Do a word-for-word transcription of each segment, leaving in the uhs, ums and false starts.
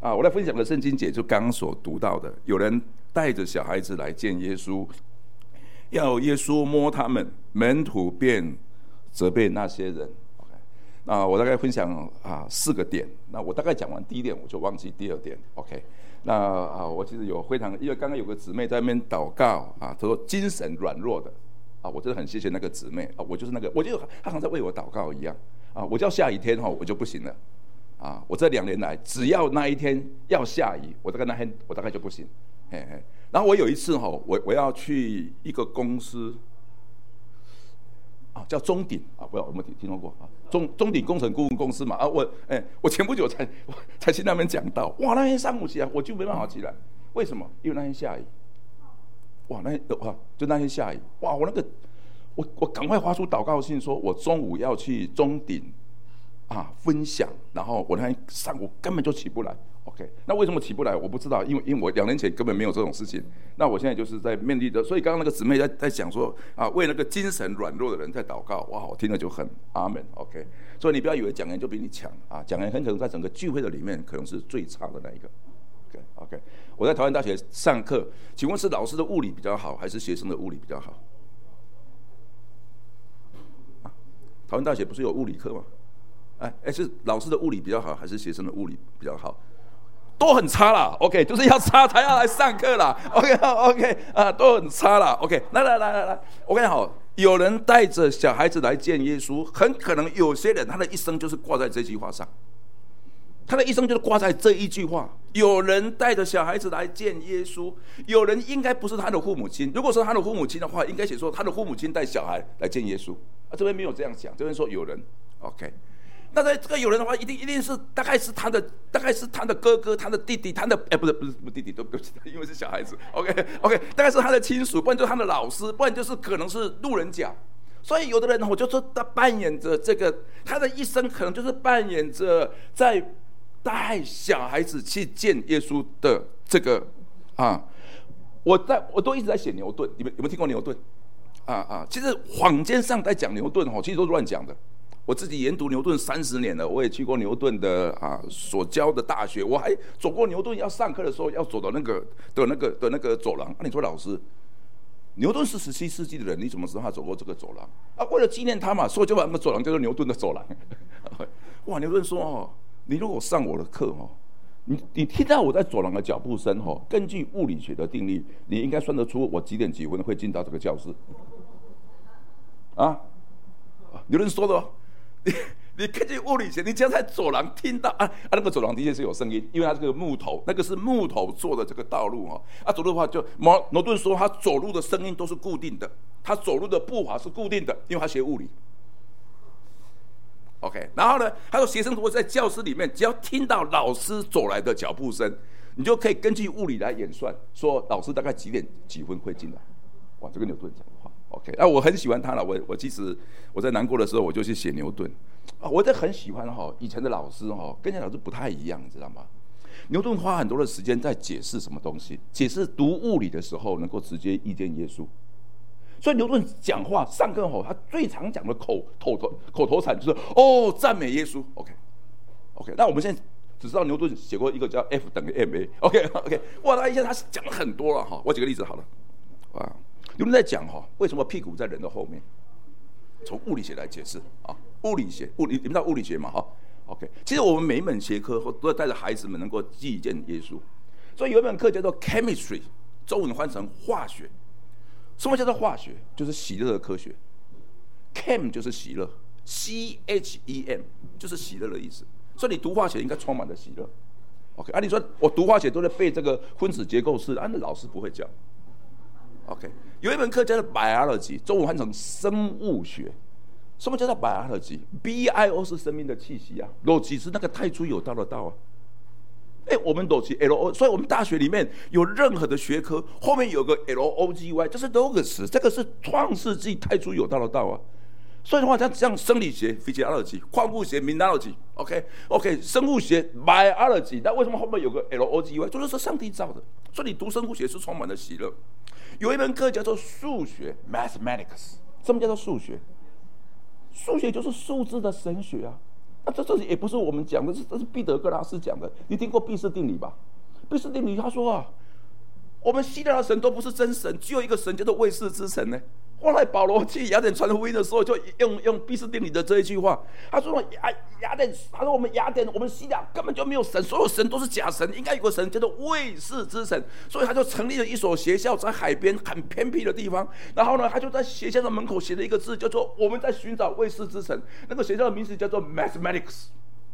啊，我来分享的圣经节就刚刚所读到的，有人带着小孩子来见耶稣，要耶稣摸他们，门徒便责备那些人。那我大概分享啊四个点，那我大概讲完第一点，我就忘记第二点。OK， 那啊，我其实有非常，因为刚刚有个姊妹在那边祷告啊，她说精神软弱的啊，我真的很谢谢那个姊妹啊，我就是那个，我就她好像在为我祷告一样啊，我叫下雨天哈，我就不行了啊，我这两年来只要那一天要下雨，我大概那天我大概就不行，嘿嘿。然后我有一次哈，我我要去一个公司。啊，叫中鼎啊，不知道有没有听说过啊？中中鼎工程顾问公司嘛啊，我哎、欸，我前不久才我才去那边讲到，哇，那天上午起来我就没办法起来，为什么？因为那天下雨，哇，那天哇，就那天下雨，哇，我那个我我赶快发出祷告信，说我中午要去中鼎啊分享，然后我那天上午根本就起不来。OK， 那为什么起不来？我不知道，因为因为我两年前根本没有这种事情。那我现在就是在面对的，所以刚刚那个姊妹在在讲说啊，为那个精神软弱的人在祷告，哇，我听了就很阿门。OK， 所以你不要以为讲员就比你强啊，讲员很可能在整个聚会的里面可能是最差的那一个。OK OK， 我在台湾大学上课，请问是老师的物理比较好，还是学生的物理比较好？啊，台湾大学不是有物理课吗？哎哎，是老师的物理比较好，还是学生的物理比较好？都很差啦 ，OK， 就是要差才要来上课啦 ，OK OK 啊，都很差啦 ，OK， 来来来来来，我跟你好，有人带着小孩子来见耶稣，很可能有些人他的一生就是挂在这句话上，他的一生就是挂在这一句话。有人带着小孩子来见耶稣，有人应该不是他的父母亲，如果是他的父母亲的话，应该写说他的父母亲带小孩来见耶稣，啊，这边没有这样讲，这边说有人 ，OK。那在这个有人的话，一定一定是大概是他的，大概是他的哥哥、他的弟弟、他的哎，不是不是不是弟弟，对不起，因为是小孩子。OK OK， 大概是他的亲属，不然就是他的老师，不然就是可能是路人甲。所以有的人，我就说他扮演着这个，他的一生可能就是扮演着在带小孩子去见耶稣的这个啊。我在我都一直在写牛顿，你们有没有听过牛顿？啊啊，其实坊间上在讲牛顿哈，其实都是乱讲的。我自己研读牛顿三十年了，我也去过牛顿的啊所教的大学，我还走过牛顿要上课的时候要走到那个的那个的那个走廊。啊，你说老师，牛顿是十七世纪的人，你怎么知道他走过这个走廊？啊，为了纪念他嘛，所以就把那个走廊叫做牛顿的走廊。哇，牛顿说哦，你如果上我的课哦，你你听到我在走廊的脚步声哦，根据物理学的定律，你应该算得出我几点几分会进到这个教室。啊，牛顿说的哦。你你根据物理学，你只要在走廊听到啊啊，那个走廊的确是有声音，因为它这个木头，那个是木头做的这个道路哈。啊，走路的话就牛顿说他走路的声音都是固定的，他走路的步伐是固定的，因为他学物理。OK， 然后呢，他说学生如果在教室里面，只要听到老师走来的脚步声，你就可以根据物理来演算，说老师大概几点几分会进来。哇，这个牛顿讲的话。OK， 那、啊、我很喜欢他了。我我其实我在难过的时候，我就去写牛顿。啊，我真的很喜欢哈，以前的老师哈，跟现在老师不太一样，你知道吗？牛顿花很多的时间在解释什么东西，解释读物理的时候能够直接遇见耶稣。所以牛顿讲话上课后，他最常讲的口口头口头禅就是哦，赞美耶稣。OK OK， 那我们现在只知道牛顿写过一个叫 F 等于 ma。OK OK， 哇，他以前他讲了很多了哈。我举个例子好了，啊。有人在讲哈，为什么屁股在人的后面？从物理学来解释啊，物理学，物理，你们知道物理学嘛？哈 ，OK。其实我们每一门学科都要带着孩子们能够遇见耶稣，所以有一门课叫做 chemistry， 中文翻成化学。什么叫做化学？就是喜乐的科学。Chem 就是喜乐 ，C H E M 就是喜乐的意思。所以你读化学应该充满了喜乐。OK， 啊，你说我读化学都在背这个分子结构式，啊，那老师不会教。OK， 有一门课叫做 biology， 中文翻成生物学。什么叫做 biology？B I O 是生命的气息啊 ，Log 是那个太初有道的道啊。哎，我们 Log L O， 所以我们大学里面有任何的学科后面有个 L O G Y， 就是 Logos， 这个是创世纪太初有道的道啊。所以的话，像像生理学 physiology， 矿物学 mineralogy，OK OK， 生物学 biology， 那为什么后面有个 L O G Y？ 就是说上帝造的，所以你读生物学是充满了喜乐。有一门课叫做数学 mathematics， 什么叫做数学？数学就是数字的神学啊。 那这这也不是我们讲的，这这是毕德哥拉斯讲的。你听过毕氏定理吧？毕氏定理他说啊，我们希腊的神都不是真神，只有一个神叫做未识之神呢。后来保罗去雅典传福音的时候，就用用毕氏定理的这一句话，他说雅雅典，他说我们雅典，我们希腊根本就没有神，所有神都是假神，应该有个神叫做未识之神，所以他就成立了一所学校，在海边很偏僻的地方。然后呢，他就在学校的门口写了一个字，叫做我们在寻找未识之神。那个学校的名字叫做 Mathematics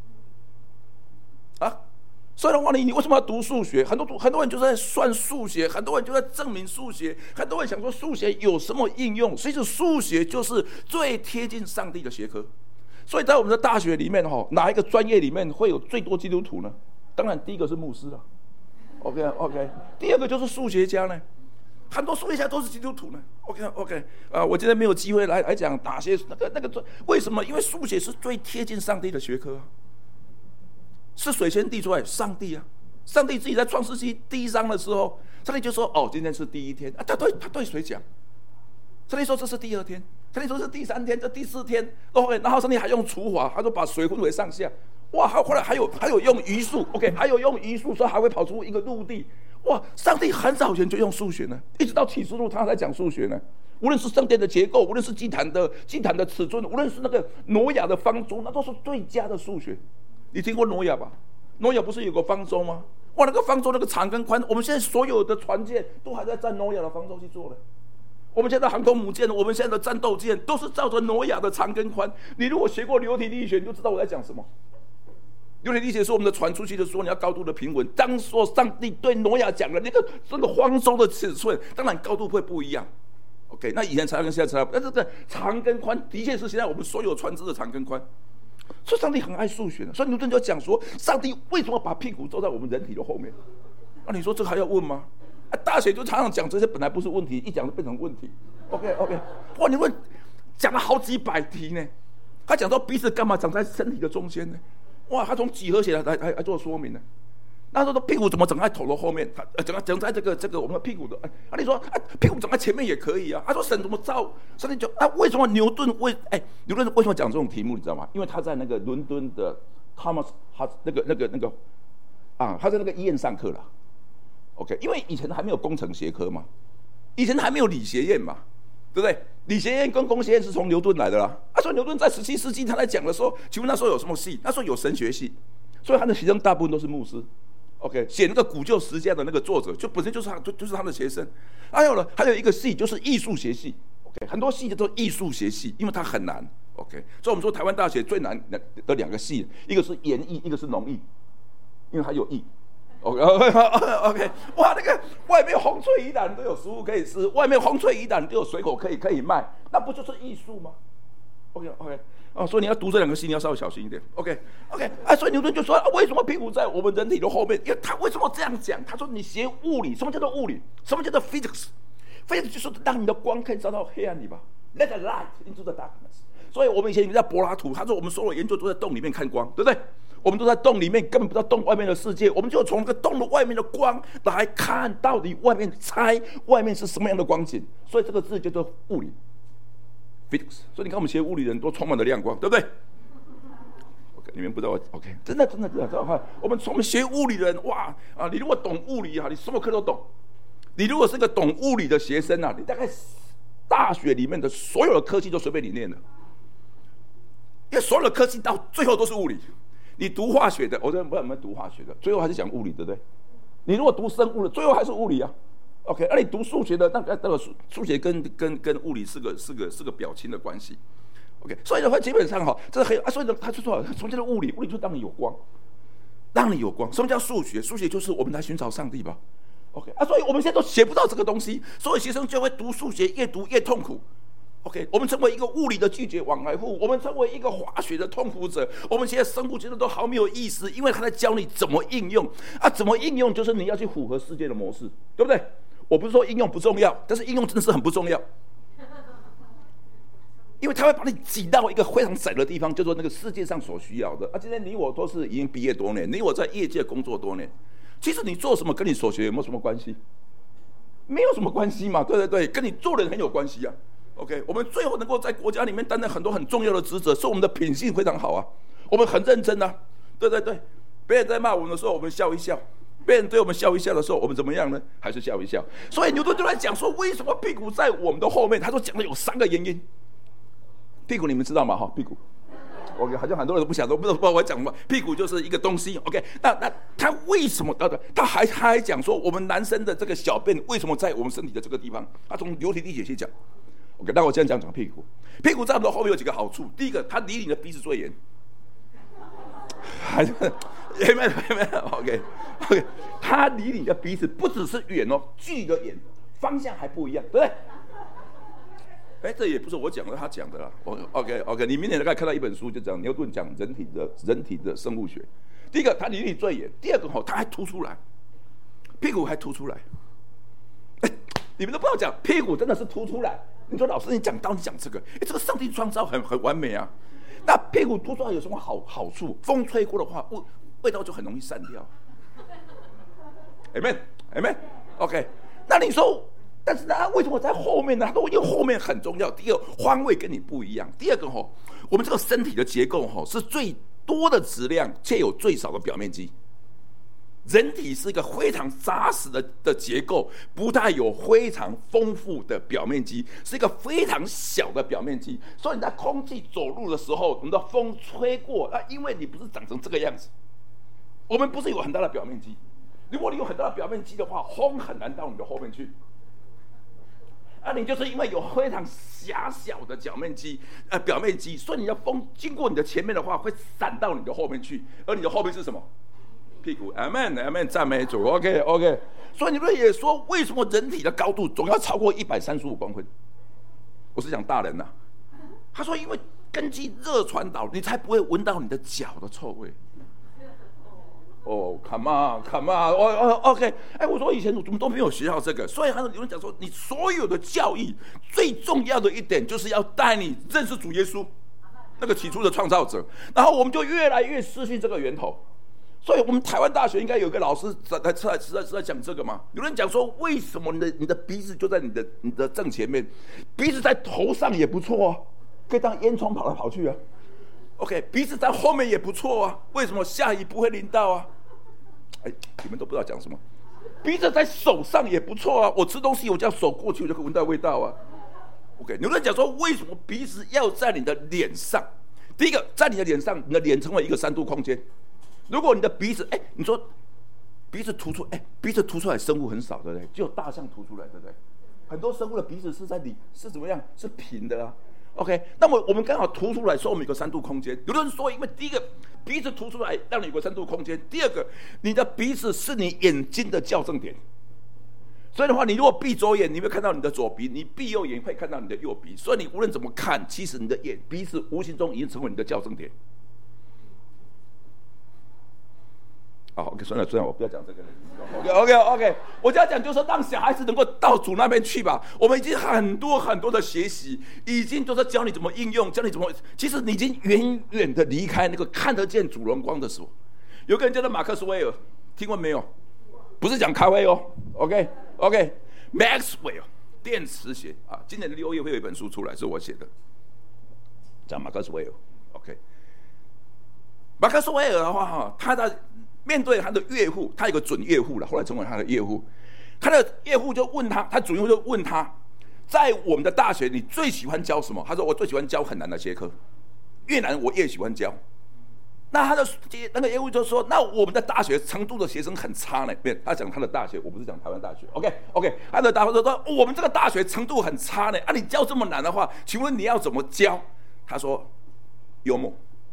啊。所以的话，你你为什么要读数学？很多很多人就在算数学，很多人就在证明数学，很多人想说数学有什么应用？其实数学就是最贴近上帝的学科。所以在我们的大学里面，哈，哪一个专业里面会有最多基督徒呢？当然，第一个是牧师了。OK OK， 第二个就是数学家呢，很多数学家都是基督徒呢。OK OK， 啊、呃，我今天没有机会来来讲哪些那个那个为什么？因为数学是最贴近上帝的学科啊。是水先地出来，上帝啊，上帝自己在创世纪第一章的时候，上帝就说：“哦，今天是第一天啊。”他对他对谁讲？上帝说这是第二天，上帝说是第三天，这第四天。OK， 然后上帝还用除法，他就把水分为上下。哇，后来还有还有用余数 ，OK， 还有用余数，说还会跑出一个陆地。哇，上帝很早前就用数学呢，一直到启示录他才讲数学呢。无论是圣殿的结构，无论是祭坛的祭坛的尺寸，无论是那个挪亚的方舟，那都是最佳的数学。你听过挪亚吧？挪亚不是有个方舟吗？哇，那个方舟那个长跟宽，我们现在所有的船舰都还在照挪亚的方舟去做的。我们现在的航空母舰，我们现在的战斗舰，都是照着挪亚的长跟宽。你如果学过流体力学，你就知道我在讲什么。流体力学是我们的船出去的时候，你要高度的平稳。当说上帝对挪亚讲了那个这个方舟的尺寸，当然高度会不一样。OK， 那以前才跟现在差不多，但是这长跟宽的确是现在我们所有船只的长跟宽。所以上帝很爱数学的，所以牛顿就讲说，上帝为什么把屁股坐在我们人体的后面？那、啊、你说这个还要问吗？啊，大学就常常讲这些，本来不是问题，一讲就变成问题。OK OK， 哇，你问讲了好几百题呢。他讲到鼻子干嘛长在身体的中间呢？哇，他从几何学来来来做说明呢。那说屁股怎么长在头的后面？他长长在这个这个我们的屁股的。啊，你说啊，屁股长在前面也可以啊。他说神怎么造？上帝就啊，为什么牛顿为哎牛顿为什么讲这种题目？你知道吗？因为他在那个伦敦的 Thomas 他那个那个那个啊，他在那个医院上课了。OK， 因为以前还没有工程学科嘛，以前还没有理学院嘛，对不对？理学院跟工学院是从牛顿来的啦。啊，所以牛顿在十七世纪他在讲的时候，请问那时候有什么系？那时候有神学系，所以他的学生大部分都是牧师。OK， 写那个古旧十架的那个作者，就本身就是他，就就是他的学生。还有呢，还有一个系就是艺术学系。OK， 很多系都是艺术学系，因为它很难。OK， 所以我们说台湾大学最难的两个系，一个是研艺，一个是农艺，因为它有艺。OK， OK， 哇，那个外面红翠宜兰都有食物可以吃，外面红翠宜兰都有水果可以可以卖，那不就是艺术吗 ？OK OK。哦，所以你要读这两个系，你要稍微小心一点。OK OK， 啊，所以牛顿就说、啊、为什么屁股在我们人体的后面？因为他为什么这样讲？他说你学物理，什么叫做物理？什么叫做 physics？physics 就是让你的光可以照到黑暗里吧 ，let the light into the darkness。所以我们以前在柏拉图，他说我们所有研究都在洞里面看光，对不对？我们都在洞里面，根本不知道洞外面的世界，我们就从那个洞的外面的光来看到底外面猜外面是什么样的光景。所以这个字叫做物理。Physics， 所以你看我们学物理的人都充满了亮光，对不对 ？OK， 你们不知道 ，OK， 真的真的真的，我们我们学物理的人，哇啊！你如果懂物理啊，你什么课都懂。你如果是个懂物理的学生啊，你大概大学里面的所有的科技都随便你念了，因为所有的科技到最后都是物理。你读化学的，我这不知道有没有读化学的，最后还是讲物理，对不对？你如果读生物的，最后还是物理啊。OK， 而、啊、你读数学的，那那个数数学跟跟跟物理是个是个是个表亲的关系。OK， 所以的话基本上哈，这很啊，所以呢，他就说什么叫做物理？物理就让你有光，让你有光。什么叫数学？数学就是我们来寻找上帝吧。OK， 啊，所以我们现在都学不到这个东西，所以学生就会读数学，越读越痛苦。OK， 我们成为一个物理的拒绝往来户，我们成为一个化学的痛苦者。我们现在生物觉得都好没有意思，因为他在教你怎么应用啊，怎么应用就是你要去符合世界的模式，对不对？我不是说应用不重要，但是应用真的是很不重要，因为它会把你挤到一个非常窄的地方，叫做那个世界上所需要的。啊，今天你我都是已经毕业多年，你我在业界工作多年，其实你做什么跟你所学有没有什么关系？没有什么关系嘛，对对对，跟你做人很有关系啊。OK， 我们最后能够在国家里面担任很多很重要的职责，是我们的品性非常好啊。 我们很认真啊，对对对，别人在骂我们的时候，我们笑一笑。别人对我们笑一笑的时候，我们怎么样呢？还是笑一笑。所以牛顿就在讲说，为什么屁股在我们的后面？他说讲的有三个原因。屁股你们知道吗？哈，屁股。OK， 好像很多人都不晓得，不知道我讲什么。屁股就是一个东西。OK， 那那他为什么？他还他还讲说，我们男生的这个小便为什么在我们身体的这个地方？他从流体力学去讲。OK， 那我这样讲讲屁股。屁股在我们的后面有几个好处。第一个，它离你的鼻子最远。还是。没没没 OK OK， 它离你的鼻子不只是远哦，距离的远，方向还不一样，对不对？哎，这也不是我讲的，他讲的啦。OK OK， 你明年大概看到一本书，就讲牛顿讲人体的人体的生物学。第一个，它离你最远；第二个哈，它还凸出来，屁股还凸出来。哎，你们都不要讲，屁股真的是凸出来。你说老师，你讲到你讲这个，哎，这个上帝创造很很完美啊。那屁股凸出来有什么好好处？风吹过的话，味味道就很容易散掉。Amen Amen OK， 那你说，但是他为什么在后面呢？他说因为后面很重要。第二，方位跟你不一样。第二个哈，我们这个身体的结构哈是最多的质量，却有最少的表面积。人体是一个非常扎实的的结构，不带有非常丰富的表面积，是一个非常小的表面积。所以你在空气走路的时候，你的风吹过，那因为你不是长成这个样子，我们不是有很大的表面积。如果你有很大的表面积的话，风很难到你的后面去。啊，你就是因为有非常狭小的表面积，呃，表面积，所以你的风经过你的前面的话，会散到你的后面去，而你的后面是什么？屁股 ，Amen Amen， 赞美主 ，OK OK。所以你们也说，为什么人体的高度总要超过一百三十五公分？我是讲大人呐、啊。他说，因为根据热传导，你才不会闻到你的脚的臭味。哦 ，Come on，Come on， 哦哦 ，OK， 哎，我说以前我们都没有学到这个，所以他有人讲说，你所有的教义最重要的一点就是要带你认识主耶稣，那个起初的创造者，然后我们就越来越失去这个源头。所以我们台湾大学应该有一个老师在在在在在讲这个嘛？有人讲说，为什么你的你的鼻子就在你的你的正前面，鼻子在头上也不错啊，可以当烟囱跑来跑去啊。OK， 鼻子在后面也不错啊，为什么下雨不会淋到啊？哎，你们都不知道讲什么。鼻子在手上也不错啊，我吃东西我叫手过去，我就可以闻到味道啊。OK， 有人讲说，为什么鼻子要在你的脸上？第一个，在你的脸上，你的脸成为一个三度空间。如果你的鼻子，哎，你说鼻子凸出，哎，鼻子凸出来生物很少，对不对？只有大象凸出来，对不对？很多生物的鼻子是在里是怎么样？是平的啊。OK， 那么我们刚好凸出来，所以我们有个三度空间。有人说，因为第一个鼻子凸出来，让你有个三度空间；第二个，你的鼻子是你眼睛的校正点。所以的话，你如果闭左眼，你会看到你的左鼻；你闭右眼会看到你的右鼻。所以你无论怎么看，其实你的眼鼻子无形中已经成为你的校正点。好 ，OK， 算了算了，我不要讲这个了。OK OK OK， 我这样讲就是让小孩子能够到主那边去吧。我们已经很多很多的学习，已经就是教你怎么应用，教你怎么。其实你已经远远的离开那个看得见主荣光的时候。有个人叫做马克斯韦尔，听过没有？不是讲咖啡哦。OK OK，Maxwell 电磁学啊，今年的六月会有一本书出来，是我写的，讲马克斯韦尔。OK， 马克斯韦尔的话，他的。面对他的岳父，他有个准岳父了，后来成为他的岳父。他的岳父就问他，他准岳父就问他，在我们的大学，你最喜欢教什么？他说：“我最喜欢教很难的学科，越难我越喜欢教。”那他的那个岳父就说：“那我们的大学程度的学生很差呢。”他讲他的大学，我不是讲台湾大学。OK OK， 他的大学说：“我们这个大学程度很差呢。啊，你教这么难的话，请问你要怎么教？”他说：“幽默，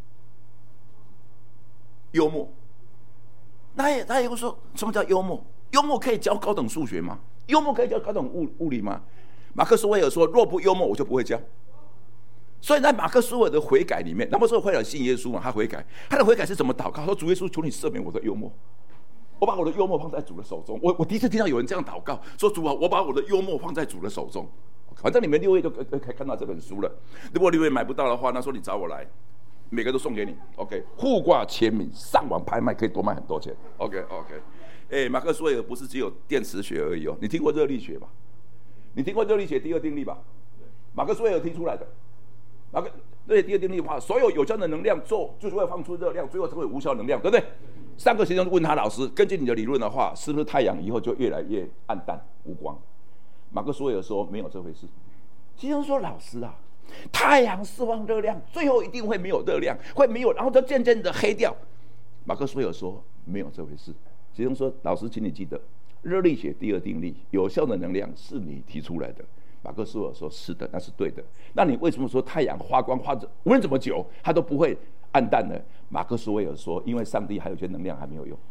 幽默。”那也，他也会说什么叫幽默？幽默可以教高等数学吗？幽默可以教高等物物理吗？马克斯韦尔说：“若不幽默，我就不会教。”所以在马克斯韦尔的悔改里面，那么说会有信耶稣嘛？他悔改，他的悔改是怎么祷告？说：“主耶稣，求你赦免我的幽默，我把我的幽默放在主的手中。”我我第一次听到有人这样祷告，说：“主啊，我把我的幽默放在主的手中。”反正你们六月就可以看到这本书了。如果六月买不到的话，那说你找我来。每个都送给你 ，OK， 互挂签名，上网拍卖可以多卖很多钱 ，OK OK， 哎、欸，马克斯韦尔不是只有电磁学而已哦，你听过热力学吧？你听过热力学第二定律吧？马克斯韦尔提出来的，马克对，第二定律的话，所有有效的能量做就是会放出热量，最后成为无效能量，对不对？上个学生问他老师，根据你的理论的话，是不是太阳以后就越来越暗淡无光？马克思韦尔说没有这回事。学生说老师啊，太阳释放热量，最后一定会没有热量，会没有，然后就渐渐的黑掉。马克思韦尔说没有这回事。学生说老师，请你记得热力学第二定律，有效的能量是你提出来的。马克思韦尔说是的，那是对的。那你为什么说太阳发光发着无论怎么久它都不会暗淡呢？马克思韦尔说因为上帝还有些能量还没有用。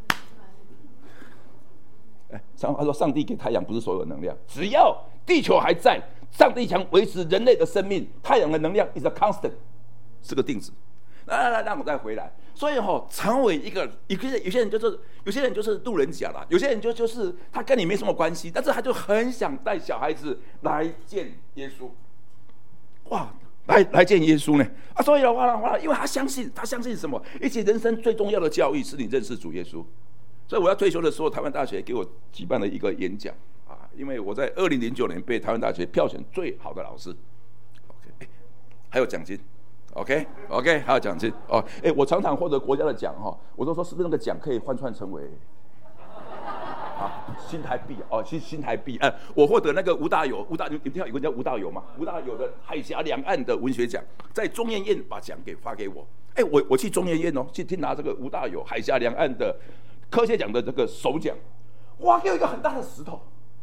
哎，他说上帝给太阳不是所有能量，只要地球还在，上帝想维持人类的生命，太阳的能量 is a constant， 是个定值。来来来，让我再回来。所以哦，成为一个有些有些人就是有些人就是路人甲啦，有些人就就是他跟你没什么关系，但是他就很想带小孩子来见耶稣。哇，来来见耶稣呢？啊，所以的话的话，因为他相信，他相信什么？而且人生最重要的教育是你认识主耶稣。所以我要退休的时候，台湾大学给我举办了一个演讲啊，因为我在二零零九年被台湾大学票选最好的老师。OK， 还有奖金。OK OK， 还有奖金哦。哎，我常常获得国家的奖哈，我都说是不是那个奖可以换算成为啊新台币哦，新新台币。哎，我获得那个吴大有，吴大你听到有个叫吴大有吗？吴大有的海峡两岸的文学奖，在中研院把奖给发给我。哎，我我去中研院哦，去去拿这个吴大有海峡两岸的科学奖的这个首奖，哇，给我一个很大的石头，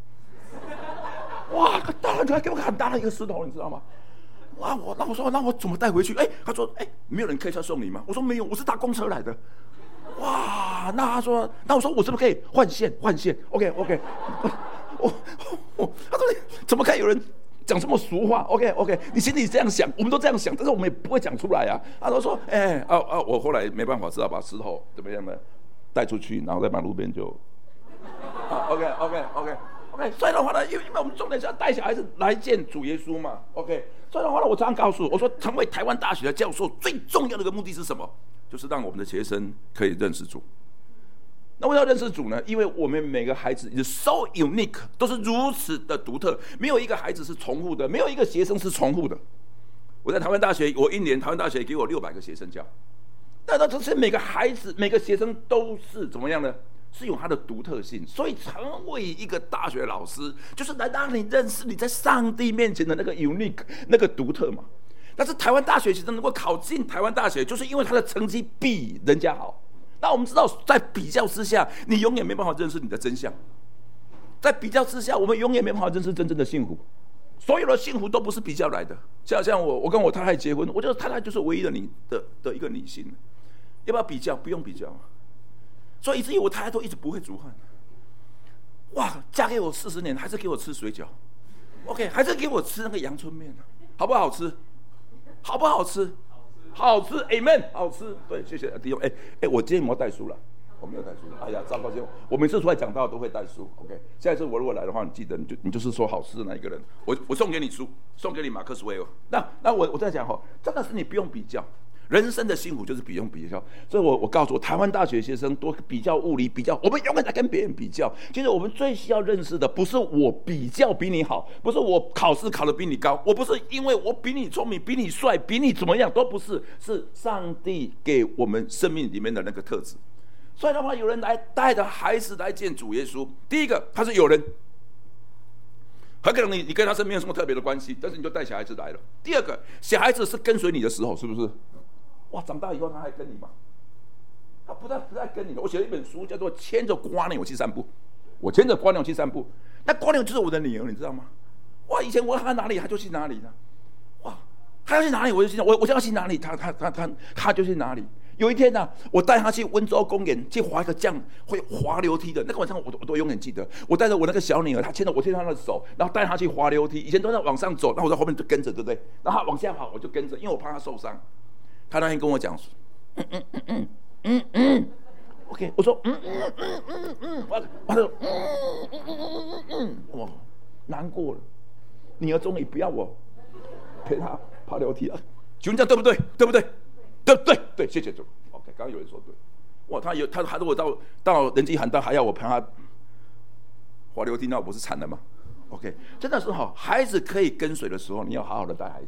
哇，当然他给我很大的一个石头，你知道吗？哇！我那我说那我怎么带回去？哎，他说哎，没有人开车送你吗？我说没有，我是搭公车来的。哇！那他说，那我说我是不是可以换线？换线 ？OK OK。我我他说怎么可以有人讲这么俗话 ？OK OK， 你心里这样想，我们都这样想，但是我们也不会讲出来啊。他都说哎啊啊！我后来没办法，只好把石头怎么样呢带出去，然后在马路边就。啊 OK OK OK。OK， 所以的话呢，因为因为我们重点是要带小孩子来见主耶稣嘛。OK， 所以的话呢，我常常告诉我说，成为台湾大学的教授最重要的一个目的是什么？就是让我们的学生可以认识主。那为什么要认识主呢？因为我们每个孩子是 so unique， 都是如此的独特，没有一个孩子是重复的，没有一个学生是重复的。我在台湾大学，我一年台湾大学给我六百个学生教，但这是每个孩子、每个学生都是怎么样呢？是有它的独特性，所以成为一个大学老师，就是来让你认识你在上帝面前的那个 unique 那个独特嘛。但是台湾大学学生能够考进台湾大学，就是因为他的成绩比人家好。那我们知道，在比较之下，你永远没办法认识你的真相。在比较之下，我们永远没办法认识真正的幸福。所有的幸福都不是比较来的。像像我，我跟我太太结婚，我觉得太太就是唯一的你的的一个女性。要不要比较？不用比较。所以以至于我太太都一直不会煮饭。哇，嫁给我四十年，还是给我吃水饺 ，OK， 还是给我吃那个阳春面，好不好吃？好不好吃？好吃 ，Amen， 好吃。对，谢谢弟兄。哎哎，我今天有没有带书了？我没有带书。哎呀，糟糕！我每次出来讲道都会带书 ，OK。下一次我如果来的话，你记得你就你就是说好吃的那一个人，我我送给你书，送给你马克思韦尔。那那我我在讲哈，真的是你不用比较。人生的幸福就是不用比较，所以我我告诉我台湾大学学生多比较物理比较，我们永远在跟别人比较。其实我们最需要认识的不是我比较比你好，不是我考试考得比你高，我不是因为我比你聪明、比你帅、比你怎么样，都不是，是上帝给我们生命里面的那个特质。所以的话，有人来带着孩子来见主耶稣，第一个他是有人。很可能你你跟他是没有什么特别的关系，但是你就带小孩子来了。第二个，小孩子是跟随你的时候，是不是？哇，长大以后他还跟你吗？他不再不再跟你了。我写了一本书，叫做《牵着蝸牛去散步》。我牵着蝸牛去散步，那蝸牛就是我的女儿，你知道吗？哇，以前我他哪里他就去哪里了。哇，他要去哪里我就去哪，我我要去哪里，他他他他他就去哪里。有一天呢、啊，我带他去温州公园去滑一个降会滑楼梯的那个晚上我，我都永远记得。我带着我那个小女儿，她牵着我牵她的手，然后带她去滑楼梯。以前都在往上走，那我在后面就跟着，对不对？然后她往下跑，我就跟着，因为我怕她受伤。她那天跟我讲，嗯嗯嗯嗯嗯嗯 ，OK， 我说嗯嗯嗯嗯嗯，我我说嗯嗯嗯嗯嗯，哇，难过了，女儿终于不要我陪她爬楼梯了，请问这样对不对？对不对？对对对，谢谢主。OK， 刚刚有人说对，哇，他有他他如果到到人迹罕到还要我陪他滑楼梯，那我不是惨了吗 ？OK， 真的是哈，孩子可以跟随的时候，你要好好的带孩子。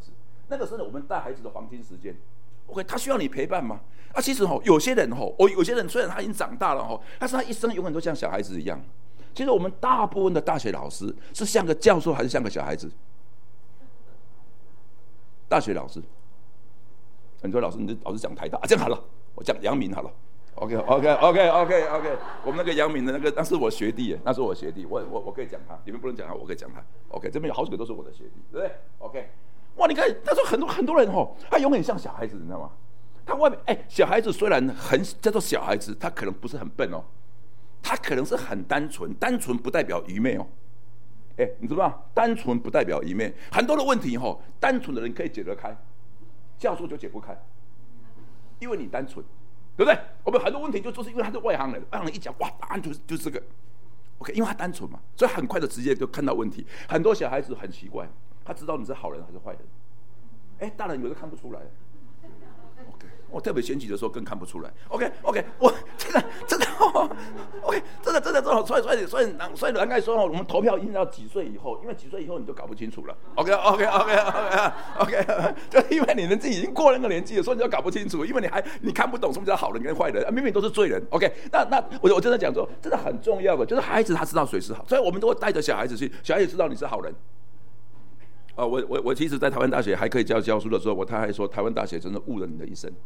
那个是我们带孩子的黄金时间。OK， 他需要你陪伴吗？啊，其实哦，有些人哦，我有些人虽然他已经长大了哦，但是他一生永远都像小孩子一样。其实我们大部分的大学老师是像个教授还是像个小孩子？大学老师，很多老师，你的老师讲台大，啊，这样好了，我讲阳明好了。OK OK OK OK OK， 我们那个阳明的那个，那是我学弟，那是我学弟，我我我可以讲他，你们不能讲他，我可以讲他。OK， 这边有好几个都是我的学弟，对不对 ？OK， 哇，你看，他说很多很多人哦，他永远像小孩子，你知道吗？他外面哎，小孩子虽然很叫做小孩子，他可能不是很笨哦，他可能是很单纯，单纯不代表愚昧哦。哎，你知道吗？单纯不代表愚昧，很多的问题哦，单纯的人可以解得开，教授就解不开，因为你单纯。对不对？我们很多问题就就是因为他是外行人，外行人一讲哇，答案就是就是这个 ，OK， 因为他单纯嘛，所以很快的直接就看到问题。很多小孩子很奇怪，他知道你是好人还是坏人，哎，大人有的看不出来。OK， 我特别选举的时候更看不出来。OK OK， 我真的真的 OK， 真的真的真的，所以所以所以所以人家说我们投票一定要几岁以后，因为几岁以后你就搞不清楚了。OK OK OK OK OK， 就因为你们自己已经过那个年纪了，所以你就搞不清楚，因为你还你看不懂什么叫好人跟坏人，啊、明明都是罪人。OK， 那那我我真的讲说，真的很重要的就是孩子他知道谁是好，所以我们都会带着小孩子去，小孩子知道你是好人。啊、呃，我我我其实，在台湾大学还可以教教书的时候，我太太说，台湾大学真的误了你的一生。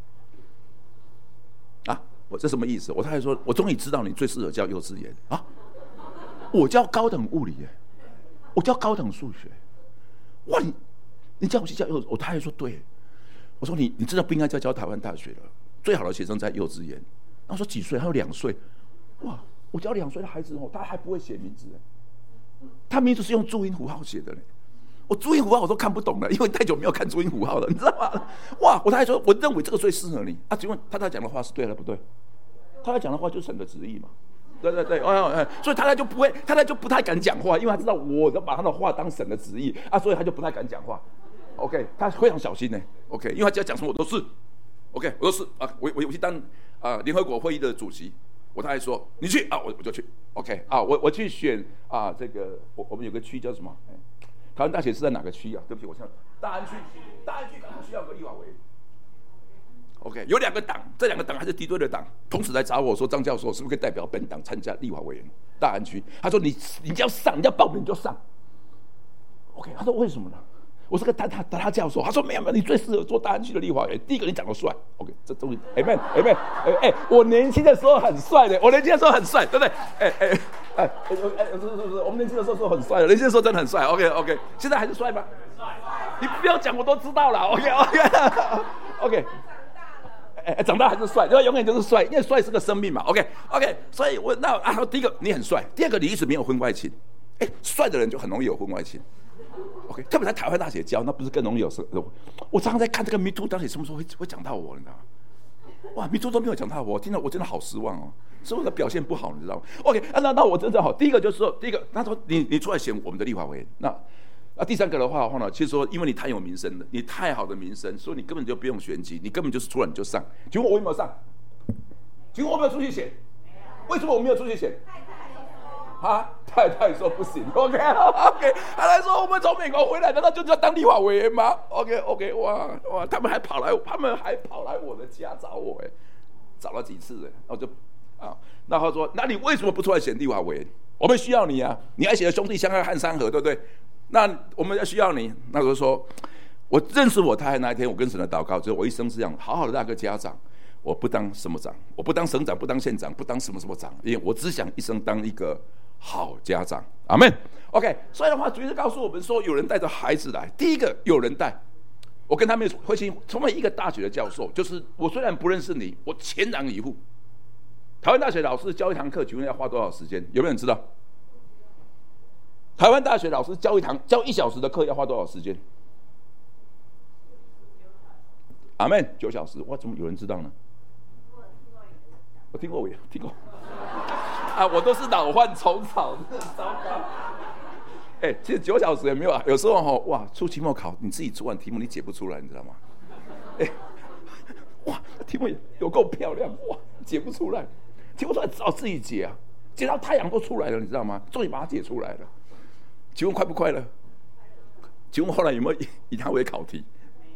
啊，我这什么意思？我太太说，我终于知道你最适合教幼稚园啊！我教高等物理耶，我教高等数学。哇，你你叫我去教幼，我太太说对。我说你你真的不应该再教台湾大学了，最好的学生在幼稚园。然后说几岁？他说两岁。哇，我教两岁的孩子哦，他还不会写名字，他名字是用注音符号写的嘞。我注音符号我都看不懂了，因为太久没有看注音符号了，你知道吗？哇！我太太说，我认为这个最适合你啊。请问太太讲的话是对了不对？太太讲的话就是神的旨意嘛。对对对，哎哎，所以太太就不会，太太就不太敢讲话，因为他知道我要把他的话当神的旨意啊，所以他就不太敢讲话。OK， 他非常小心呢。OK， 因为他只要讲什么我都是 OK， 我都是啊，我我我去当啊联合国会议的主席，我太太说你去啊，我我就去。OK 啊，我我去选啊这个我我们有个区叫什么？哎台湾大学是在哪个区啊？对不起，我想大安区，大安区刚好需要个立法委员。OK， 有两个党，这两个党还是敌对的党，同时来找我说，张教授是不是可以代表本党参加立法委员？大安区，他说你你要上，你要报名你就上。OK， 他说为什么呢？我是个他他他教授，他说没有没有，你最适合做大安区的立法委员。第一个你长得帅 ，OK， 这终于，哎妹哎妹哎哎，我年轻的时候很帅的，我年轻的时候很帅，对不对？哎哎。哎哎哎，是是是，我们年轻的时候是很帅的，年轻的时候真的很帅。OK OK， 现在还是帅吗？你不要讲，我都知道了。OK OK OK， 哎哎，长大还是帅，因为永远就是帅，因为帅是个生命嘛。OK OK， 所以我那啊，第一个你很帅，第二个你一直没有婚外情。哎，帅的人就很容易有婚外情。OK， 特别在台湾大学教，那不是更容易有事？我常常在看这个 Me Too 到底什么时候会会讲到我，你知道吗？哇 ，Me Too 都没有讲到我，听到我真的好失望哦。是我的表现不好，你知道吗 ？OK， 啊、那那我真的好。第一个就是说，第一个他说你你出来选我们的立法委员，那那第三个的话的话呢，其实说因为你太有名声了，你太好的名声，所以你根本就不用选举，你根本就是出来你就上。请问我有没有上？请问我有没有出去选？为什么我没有出去选？啊，太太说不行 ，OK OK， 他来说我们从美国回来，难道就要当立法委员吗 ？OK OK， 哇哇，他们还跑来，他们还跑来我的家找我，哎，找了几次哎，然后就。啊，那他说，那你为什么不出来选立法委员？我们需要你啊，你还写了兄弟相爱汉山河，对不对？那我们要需要你。那我就说，我认识我太太那一天，我跟神的祷告，就是我一生是这样，好好的那个家长，我不当什么长，我不当省长，不当县长，不当什么什么长，因为我只想一生当一个好家长。阿们。OK， 所以的话，主耶稣告诉我们说，有人带着孩子来，第一个有人带。我跟他们会去成为一个大学的教授，就是我虽然不认识你，我全然以赴。台湾大学老师教一堂课，请问要花多少时间？有没有人知道？台湾大学老师教一堂教一小时的课要花多少时间？阿们，九小时。哇，怎么有人知道呢？我听过，我听过。啊，我都是老患虫草，真的糟糕。哎、欸，其实九小时也没有啊。有时候哈，哇，出期末考，你自己出完题目你解不出来，你知道吗？哎、欸，哇，题目有够漂亮，哇，解不出来。解不出来只好自己解啊，解到太阳都出来了，你知道吗？终于把它解出来了。请问快不快乐？请问后来有没有以以它为考题？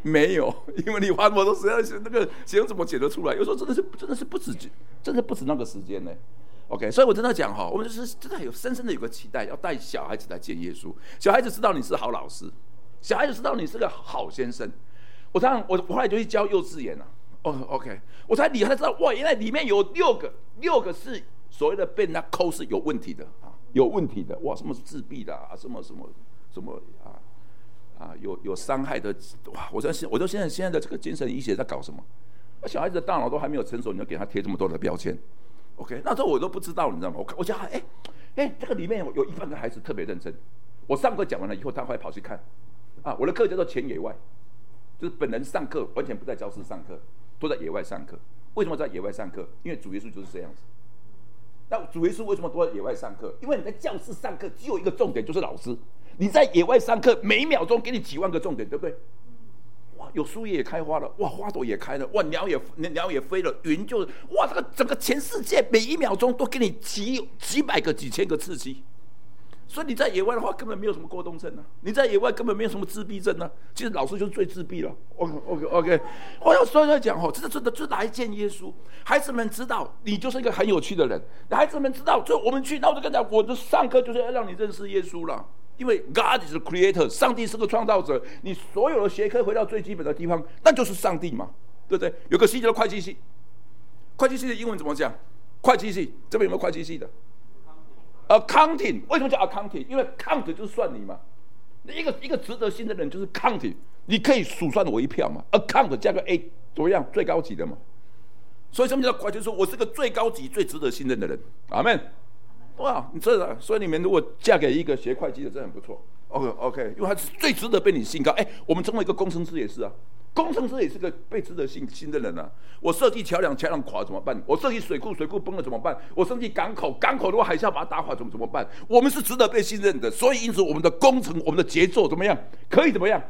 没有，因为你花那么多时间，那个学生怎么解得出来？有时候真的是真的是不止，真的不止那个时间呢。OK， 所以我真的讲哈，我们就是真的有深深的有个期待，要带小孩子来见耶稣。小孩子知道你是好老师，小孩子知道你是个好先生。我常常我我后来就去教幼稚园了。哦 ，OK， 我才里才知道哇，原来里面有六个，六个是所谓的被人家抠是有问题的啊，有问题的哇，什么是自闭的啊，什么什么什么啊啊，有有伤害的哇！我在我说现在现在的这个精神医学在搞什么？小孩子的大脑都还没有成熟，你就给他贴这么多的标签。OK， 那时候我都不知道，你知道吗？我我讲哎哎，这个里面有有一半的孩子特别认真。我上课讲完了以后，他会跑去看啊，我的课叫做前野外，就是本人上课完全不在教室上课，都在野外上课。为什么在野外上课？因为主耶稣就是这样子。那主耶稣为什么都在野外上课？因为你在教室上课只有一个重点，就是老师。你在野外上课，每一秒钟给你几万个重点，对不对？哇，有树叶也开花了，哇，花朵也开了，哇，鸟也鸟也飞了，云就哇，这个整个全世界每一秒钟都给你几几百个、几千个刺激。所以你在野外的话，根本没有什么过动症啊！你在野外根本没有什么自闭症啊！其实老师就是最自闭了。OK OK OK， 我要说在讲哦，真的真的就来见耶稣。孩子们知道你就是一个很有趣的人，孩子们知道，就我们去，那我就跟他讲，我的上课就是要让你认识耶稣了。因为 God is the creator， 上帝是个创造者。你所有的学科回到最基本的地方，那就是上帝嘛，对不对？有个系叫会计系，会计系的英文怎么讲？会计系这边有没有会计系的？ Accounting 为什么叫 accounting？ 因为 count 就是算你嘛，一个一个值得信的人就是 counting， 你可以数算我一票嘛。account 加个 a 怎么样？最高级的嘛。所以什么叫会计？就是说我是个最高级、最值得信任的人。阿们。哇，你这所以你们如果嫁给一个学会计的，这很不错。OK OK， 因为他是最值得被你信靠。哎，我们成为一个工程师也是啊。 工程师也是个被值得信信的人啊！我设计桥梁，桥梁垮了怎么办？我设计水库，水库崩了怎么办？我设计港口，港口如果海啸把它打垮，怎么怎么办？我们是值得被信任的，所以因此我们的工程，我们的节奏怎么样？可以怎么样？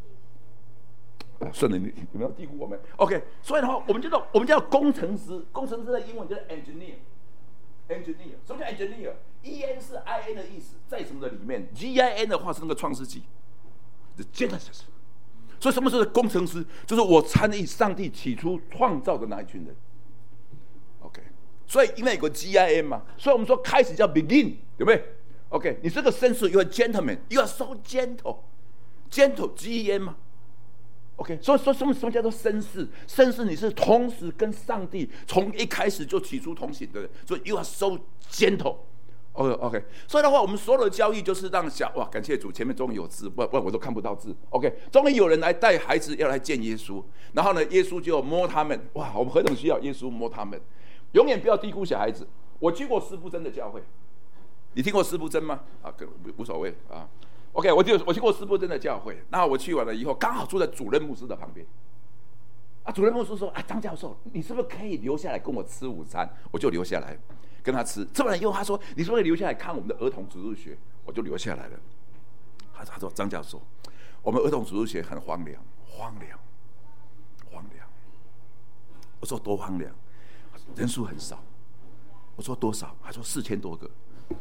顺了，你你们要低估我们 ？OK， 所以的话，我们叫做我们叫工程师，工程师的英文就是 engineer。engineer 什么叫 engineer？E N 是 I N 的意思，在什么的里面 ？G I N 的话是那个创世纪 ，the Genesis。 所以什么是工程师？就是我参与上帝起初创造的那一群人。OK， 所以因为有个 G I N 嘛，所以我们说开始叫 begin， 对不对 ？OK， 你是个绅士，you are gentleman， you are so gentle，gentle G E N 嘛。OK， 所以说什么什么叫做绅士？绅士你是同时跟上帝从一开始就起初同行的人，所以 you are so gentle。OK OK， 所以的话，我们所有的教育就是让小哇，感谢主，前面终于有字，不不，我都看不到字。OK， 终于有人来带孩子要来见耶稣，然后呢，耶稣就摸他们。哇，我们何等需要耶稣摸他们！永远不要低估小孩子。我去过施布真的教会，你听过施布真吗？啊，无所谓啊。OK， 我就我去过施布真的教会，然后我去完了以后，刚好住在主任牧师的旁边。啊，主任牧师说：“啊，张教授，你是不是可以留下来跟我吃午餐？”我就留下来。 跟他吃，吃完了以后，他说：“你是不是留下来看我们的儿童植物学？”我就留下来了。他他说：“张教授，我们儿童植物学很荒凉，荒凉，荒凉。”我说：“多荒凉？人数很少。”我说：“多少？”他说：“四千多个。”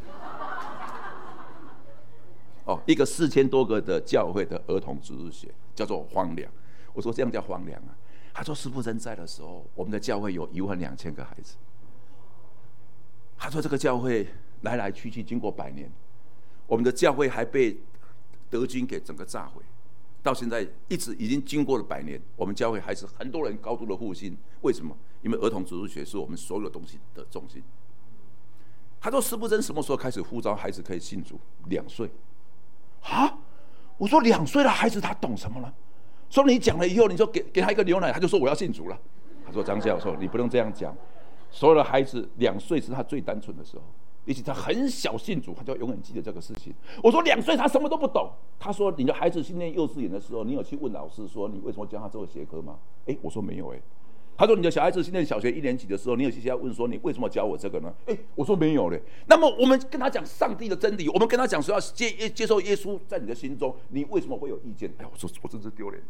哦，一个四千多个的教会的儿童植物学叫做荒凉。我说：“这样叫荒凉啊？”他说：“师父人在的时候，我们的教会有一万两千个孩子。” 他说：“这个教会来来去去，经过百年，我们的教会还被德军给整个炸毁，到现在一直已经经过了百年，我们教会还是很多人高度的复兴。为什么？因为儿童植物学是我们所有东西的重心。”他说：“施布真什么时候开始呼召孩子可以信主？两岁。”啊！我说：“两岁的孩子他懂什么了？”说你讲了以后，你说给给他一个牛奶，他就说我要信主了。他说：“张教授，你不能这样讲。” 所有的孩子两岁是他最单纯的时候，而且他很小信主，他就永远记得这个事情。我说两岁他什么都不懂。他说你的孩子训练幼稚园的时候，你有去问老师说你为什么教他这个学科吗？哎，我说没有哎。他说你的小孩子训练小学一年级的时候，你有去要问说你为什么教我这个呢？哎，我说没有嘞。那么我们跟他讲上帝的真理，我们跟他讲说要接接受耶稣在你的心中，你为什么会有意见？哎，我说我真是丢脸。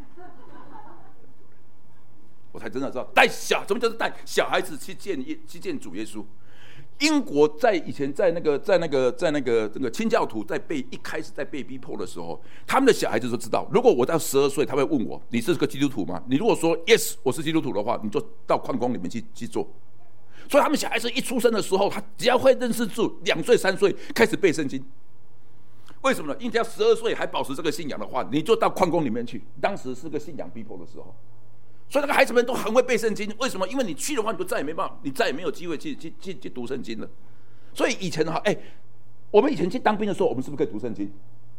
我才真的知道带小什么叫做带小孩子去见耶去见主耶稣， 英国在以前在那个在那个在那个这个清教徒在被一开始在被逼迫的时候，他们的小孩子都知道，如果我到十二岁，他会问我你是个基督徒吗？你如果说 yes 我是基督徒的话，你就到矿工里面去去做。所以他们小孩子一出生的时候，他只要会认识字，两岁三岁开始背圣经。为什么呢？因为只要十二岁还保持这个信仰的话，你就到矿工里面去。当时是个信仰逼迫的时候，所以那个孩子们都很会背圣经。为什么？因为你去的话，你就再也没办法，你再也没有机会去去去去读圣经了。所以以前哈，哎，我们以前去当兵的时候，我们是不是可以读圣经？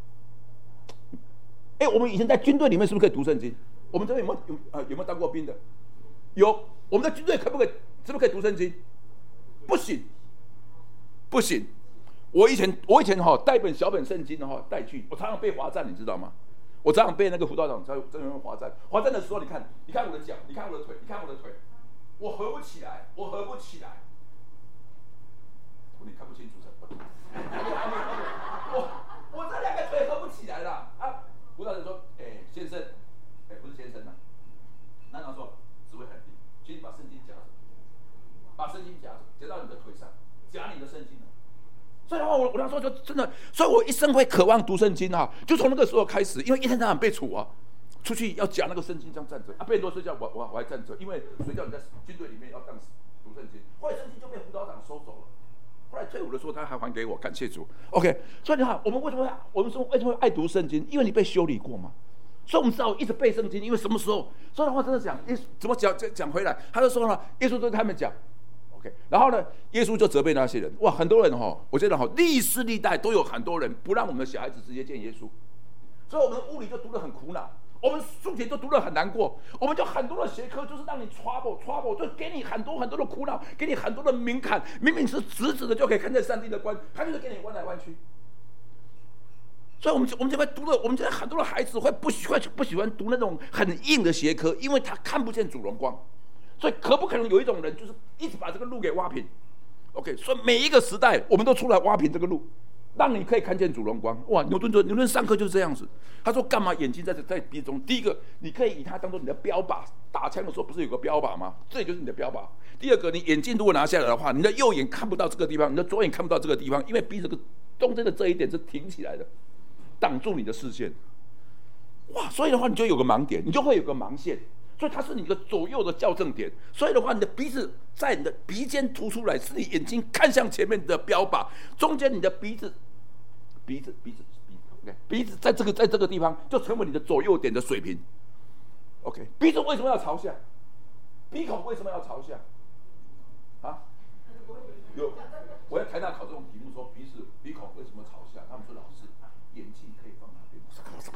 哎，我们以前在军队里面是不是可以读圣经？我们这边有没有有呃有没有当过兵的？有。我们在军队可不可以？是不是可以读圣经？不行，不行。我以前我以前哈带本小本圣经哈带去，我常常背华赞，你知道吗？我常常背那个辅导长在在用华赞。华赞的时候，你看，你看我的脚，你看我的腿，你看我的腿，我合不起来，我合不起来。你看不清楚什么？我我这两个腿合不起来了啊！辅导长说：“哎，先生，哎，不是先生呐。”那他说：“职位很低，请你把圣经夹着，把圣经夹着，夹到你的腿上，夹你的圣经。”所以的话，我我那时候就真的，所以我一生会渴望读圣经啊，就从那个时候开始，因为一天到晚被处啊，出去要讲那个圣经这样站着啊，被很多睡觉，我我我还站着，因为睡觉你在军队里面要当读圣经，后来圣经就被辅导长收走了。后来退伍的时候，他还还给我，感谢主。OK， 所以你看，我们为什么我们说为什么会爱读圣经？因为你被修理过嘛，所以我们知道一直背圣经，因为什么时候？所以的话，真的讲，怎么讲讲回来，他就说了，耶稣对他们讲。然后呢，耶稣就责备那些人。哇，很多人哈，我觉得哈，历史历代都有很多人不让我们的小孩子直接见耶稣，所以我们的物理就读得很苦恼，我们数学就读得很难过，我们就很多的学科就是让你 trouble trouble， 就给你很多很多的苦恼，给你很多的敏感，明明是直直的就可以看见上帝的光，他就是给你弯来弯去。所以我们就我们就会读了，我们现在很多的孩子会不喜欢不喜欢读那种很硬的学科，因为他看不见主荣光。所以可不可能有一种人，就是一直把这个路给挖平 ？OK， 所以每一个时代，我们都出来挖平这个路，让你可以看见主荣光。哇，牛顿说，牛顿上课就是这样子。他说，干嘛眼睛在在鼻中？第一个，你可以以它当做你的标靶，打枪的时候不是有个标靶吗？这里就是你的标靶。第二个，你眼镜如果拿下来的话，你的右眼看不到这个地方，你的左眼看不到这个地方，因为鼻子这个中间的这一点是挺起来的，挡住你的视线。哇，所以的话，你就有个盲点，你就会有个盲线。所以它是你的左右的校正点，所以的话，你的鼻子在你的鼻尖凸出来，是你眼睛看向前面的标靶。中间你的鼻子，鼻子，鼻子，鼻子 ，OK， 鼻子在这个在这个地方就成为你的左右点的水平。OK， 鼻子为什么要朝下？鼻孔为什么要朝下？啊？有，我在台大考这种题目说鼻子鼻孔为什么朝下？他们说老师，眼镜可以放哪边？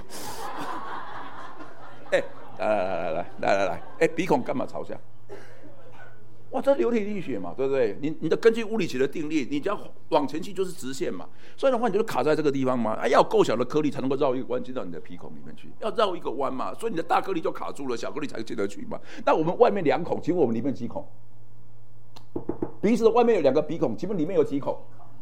哎。来来来来来来来，哎，鼻孔干嘛朝下？哇，这流体力学嘛，对不对？你你的根据物理学的定律，你只要往前去就是直线嘛。所以的话，你就卡在这个地方嘛。啊，要够小的颗粒才能够绕一个弯进到你的鼻孔里面去，要绕一个弯嘛。所以你的大颗粒就卡住了，小颗粒才进得去嘛。那我们外面两孔，请问我们里面几孔？鼻子的外面有两个鼻孔，请问里面有几孔？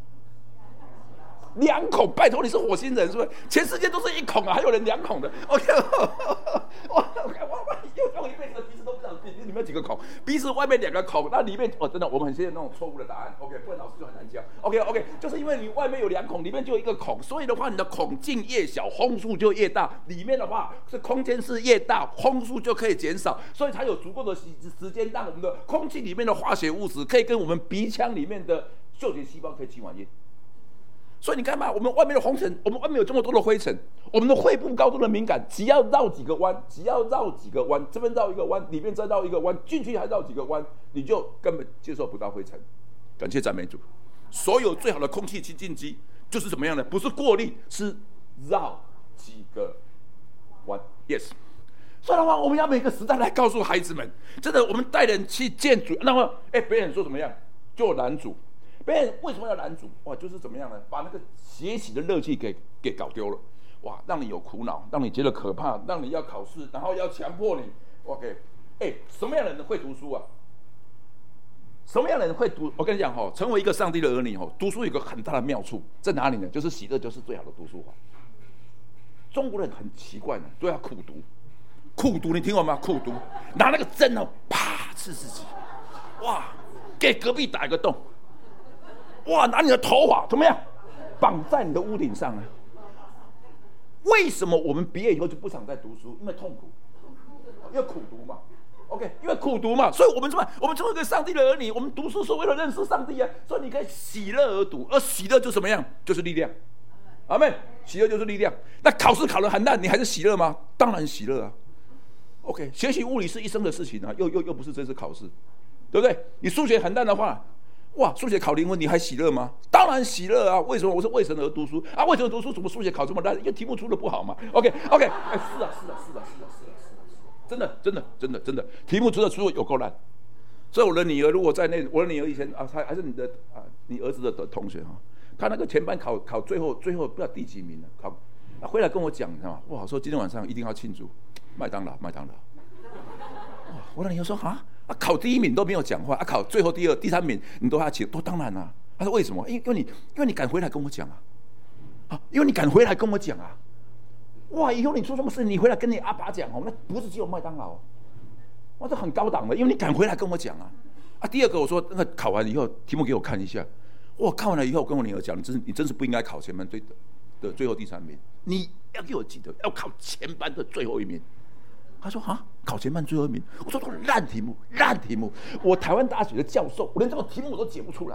两孔，拜托你是火星人是不是？全世界都是一孔啊，还有人两孔的。OK， 哇，我我又用一辈子的鼻子都不知道鼻子里面有几个孔，鼻子外面两个孔，那里面哦，真的我们很现在那种错误的答案。OK， 不然老师就很难教。OK OK， 就是因为你外面有两孔，里面就有一个孔，所以的话你的孔径越小，轰数就越大。里面的话是空间是越大，轰数就可以减少，所以才有足够的时间让我们的空气里面的化学物质可以跟我们鼻腔里面的嗅觉细胞可以起反应。所以你看嘛，我们外面的红尘，我们外面有这么多的灰尘，我们的肺部高度的敏感，只要绕几个弯，只要绕几个弯，这边绕一个弯，里面再绕一个弯，进去还绕几个弯，你就根本接受不到灰尘。感谢赞美主，所有最好的空气清净机就是怎么样呢？不是过滤，是绕几个弯。Yes。所以的话，我们要每个时代来告诉孩子们，真的，我们带人去见主，那么，哎，别人说怎么样，就拦主。别人为什么要拦主？哇，就是怎么样呢？把那个学习的乐趣给给搞丢了。哇，让你有苦恼，让你觉得可怕，让你要考试，然后要强迫你。OK， 哎，什么样的人会读书啊？什么样的人会读？我跟你讲哈、哦，成为一个上帝的儿女哦，读书有个很大的妙处在哪里呢？就是喜乐就是最好的读书法。中国人很奇怪呢，都要苦读，苦读，你听过吗？苦读，拿那个针哦，啪刺自己，哇，给隔壁打一个洞。 哇，拿你的头发怎么样，绑在你的屋顶上呢？为什么我们毕业以后就不想再读书？因为痛苦，因为苦读嘛。OK， 因为苦读嘛，所以我们什么？我们成为一个上帝的儿女，我们读书是为了认识上帝啊。所以你可以喜乐而读，而喜乐就什么样？就是力量。阿们，喜乐就是力量。那考试考得很烂，你还是喜乐吗？当然喜乐啊。OK， 学习物理是一生的事情啊，又又又不是这次考试，对不对？你数学很烂的话，哇，数学考零分，你还喜乐吗？当然喜乐啊！为什么？我是为神而读书啊！为什么读书？怎么数学考这么烂？因为题目出的不好嘛。OK OK， 哎，是啊是啊是啊是啊是啊是啊是啊，真的真的真的真的，题目出的出的有够烂。所以我的女儿如果在那，我的女儿以前啊，还还是你的啊，你儿子的同学哈，他那个前班考考最后最后不知道第几名了，考他回来跟我讲，你知道吗？哇，说今天晚上一定要庆祝，麦当劳麦当劳。哇，我的女儿说啊。啊，考第一名都没有讲话，啊，考最后第二、第三名你都要请，都当然啦、啊。他说为什么？因为你，因为你敢回来跟我讲啊，啊，因为你敢回来跟我讲啊。哇，以后你出什么事，你回来跟你阿爸讲哦，那不是只有麦当劳，哇，这很高档的，因为你敢回来跟我讲啊。啊，第二个我说那个考完以后题目给我看一下，哇，看完了以后跟我女儿讲，你真是你真是不应该考前班最的最后第三名，你要给我记得要考前班的最后一名。他说啊，考前班最后一名。我说烂题目，烂题目。我台湾大学的教授，我连这种题目我都解不出来。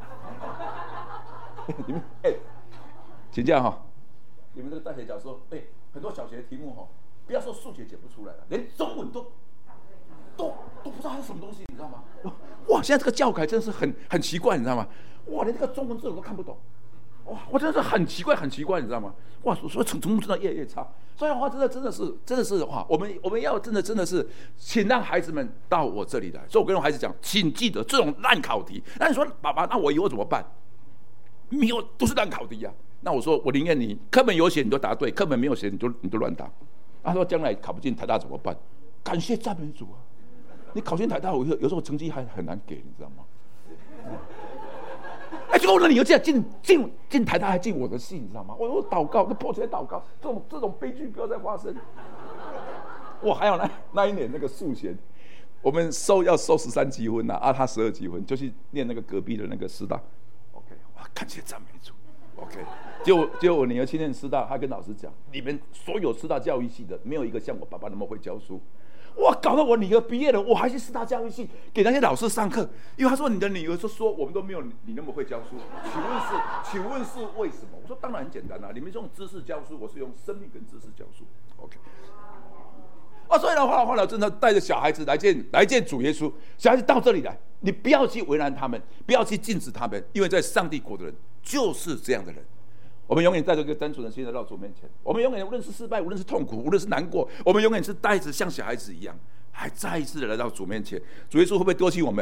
你们哎，请假哈，你们这个大学教授，哎，很多小学的题目哈，不要说数学解不出来了，连中文都都都不知道它是什么东西，你知道吗？哇，现在这个教改真是很很奇怪，你知道吗？哇，连这个中文字我都看不懂。哇，我真的是很奇怪，很奇怪，你知道吗？哇，所以成绩真的越来越差。所以的话，真的真的是真的是哇，我们我们要真的真的是，请让孩子们到我这里来。所以我跟我孩子讲，请记得这种烂考题。那你说，爸爸，那我以后怎么办？没有，都是烂考题啊。那我说，我宁愿你课本有写你就答对，课本没有写你就你就乱答。他说，将来考不进台大怎么办？感谢赞美主啊！你考进台大，我有时候成绩还很难给，你知道吗？哎，结果呢，你又这样进进进台大，还进我的戏，你知道吗？我我祷告，就迫切祷告，这种这种悲剧不要再发生。我还有那那一年那个数学，我们收要收十三积分呐、啊，啊，他十二积分，就去念那个隔壁的那个师大。OK， 哇，感谢赞美主。OK， 结果结果我女儿去念师大，她跟老师讲，你们所有师大教育系的，没有一个像我爸爸那么会教书。哇，搞到我女儿毕业了，我还去师大教育系给那些老师上课，因为他说你的女儿就说我们都没有你那么会教书，请问是请问是为什么？我说当然很简单啊，你们用知识教书，我是用生命跟知识教书。OK， 啊，所以的话，后来真的带着小孩子来见来见主耶稣，小孩子到这里来，你不要去为难他们，不要去禁止他们，因为在上帝国的人就是这样的人。我们永远带着一个单纯的心来到主面前，我们永远无论是失败，无论是痛苦，无论是难过，我们永远是带着像小孩子一样，还再一次的来到主面前。主耶稣会不会丢弃我们？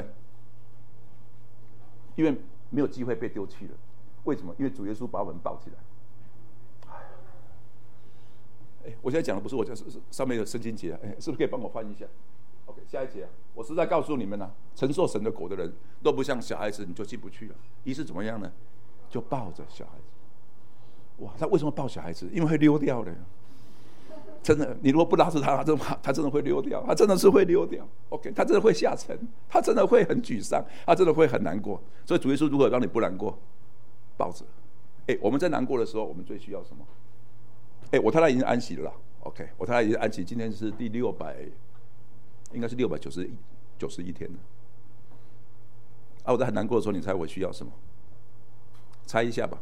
因为没有机会被丢弃了。为什么？因为主耶稣把我们抱起来。哎，我现在讲的不是我讲上面的圣经节，哎，是不是可以帮我翻一下 ？OK， 下一节啊，我实在告诉你们啊，承受神的国的人都不像小孩子，你就进不去了。于是怎么样呢？就抱着小孩子。哇，他为什么抱小孩子？因为会溜掉的。真的，你如果不拉着他，他真的他真的会溜掉，他真的是会溜掉。OK， 他真的会下沉，他真的会很沮丧，他真的会很难过。所以主耶稣如何让你不难过？抱着。哎，我们在难过的时候，我们最需要什么？哎，我太太已经安息了啦。OK， 我太太已经安息，今天是第六百，应该是六百九十九十一天了。啊，我在很难过的时候，你猜我需要什么？猜一下吧。